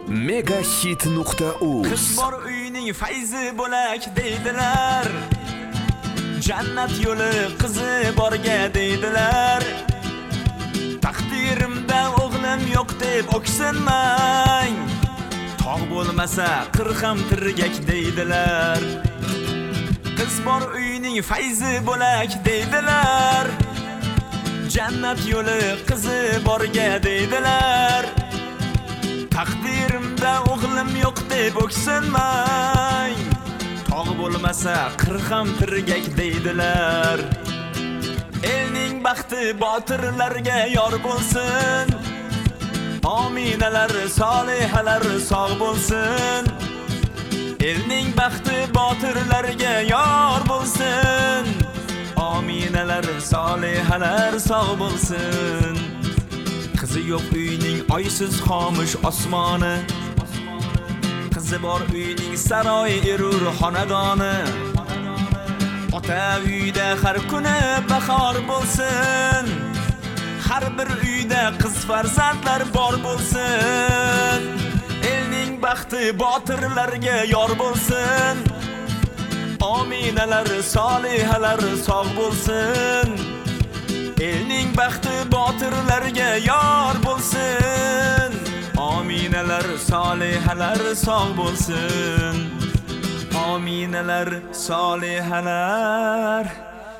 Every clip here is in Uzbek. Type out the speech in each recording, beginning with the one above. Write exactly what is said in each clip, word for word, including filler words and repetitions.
megahit nuqta uz. Qiz bor uyning fayzi bo'lak deydilar. Jannat yo'li qizi borga deydilar. Taqdirimda o'g'lim yo'q deb o'ksinmang. Tog' bo'lmasa qir ham tirgak deydilar. Qiz bor uyning fayzi bo'lak deydilar. Jannat yo'li qizi borga deydilar. Taqdirimda o'g'lim yo'q deb o'ksinmang. Tog' bo'lmasa qir ham tirgak deydilar. Elning baxti botirlarga yor bo'lsin. Ominalar, solihalar sog' bo'lsin. Elning baxti botirlarga yor bo'lsin. Ominalar, solihalar sog' bo'lsin. Qizi yo'q uyning oysiz xomush osmoni. Qizi bor uyning saroyi erur xonadoni. Ota uyda har kuni bahor bo'lsin. Har bir uyda qiz farzandlar bor bo'lsin. Elning baxti botirlarga yor bo'lsin. Ominalar, solihalar sog' bo'lsin. Elning baxti botirlarga yor bo'lsin. Ominalar, solihalar sog' bo'lsin. Ominalar, solihalar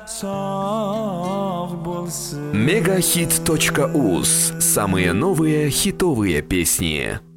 sog' bo'lsin. megahit точка uz. Самые новые хитовые песни.